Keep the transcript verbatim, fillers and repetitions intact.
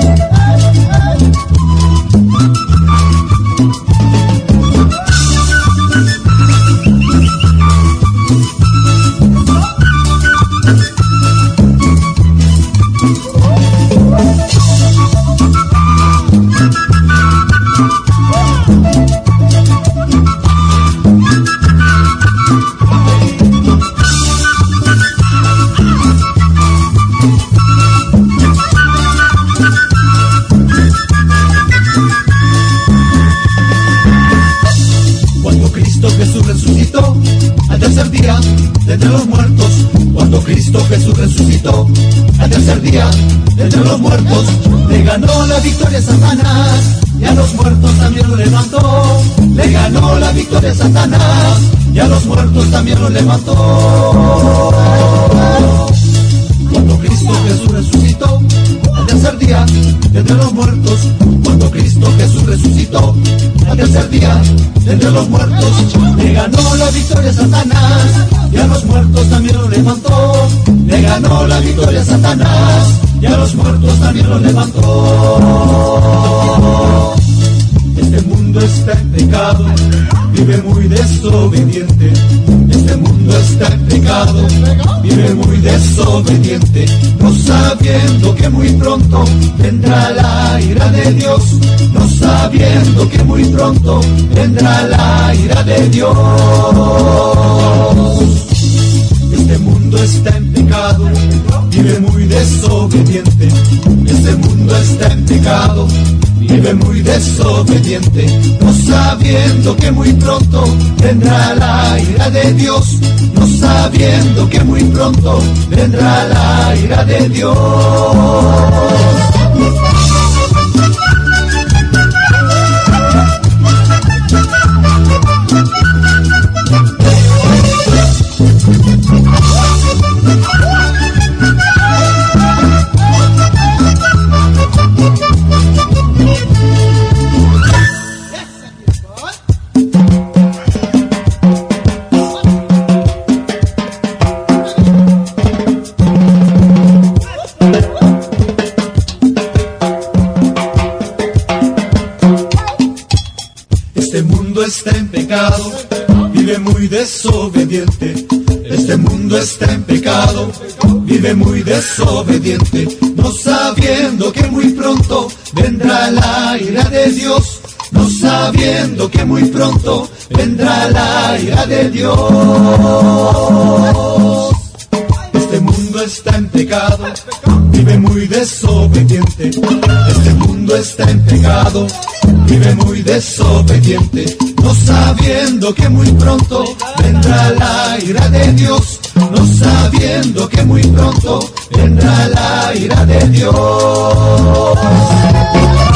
Jesús resucitó al tercer día de entre los muertos. Cuando Cristo Jesús resucitó al tercer día de entre los muertos, le ganó la victoria a Satanás y a los muertos también lo levantó. Le ganó la victoria a Satanás y a los muertos también lo levantó. Cuando Cristo Jesús resucitó al tercer día de entre los muertos, cuando Cristo Jesús resucitó al tercer día de entre los muertos, le ganó la victoria a Satanás y a los muertos también lo levantó. Le ganó la victoria a Satanás y a los muertos también lo levantó. Este mundo está en pecado, vive muy desobediente. Este mundo está en pecado, vive muy desobediente, no sabiendo que muy pronto vendrá la ira de Dios, no sabiendo que muy pronto vendrá la ira de Dios. Este mundo está en pecado, vive muy desobediente. Este mundo está en pecado, vive muy desobediente, no sabiendo que muy pronto vendrá la ira de Dios, no sabiendo que muy pronto vendrá la ira de Dios. Este mundo está en pecado, vive muy desobediente. Este mundo está en pecado, vive muy desobediente, no sabiendo que muy pronto vendrá la ira de Dios, no sabiendo que muy pronto vendrá la ira de Dios. Este mundo está en pecado, vive muy desobediente. Este mundo está en pecado, vive muy desobediente, no sabiendo que muy pronto vendrá la ira de Dios, no sabiendo que muy pronto vendrá la ira de Dios.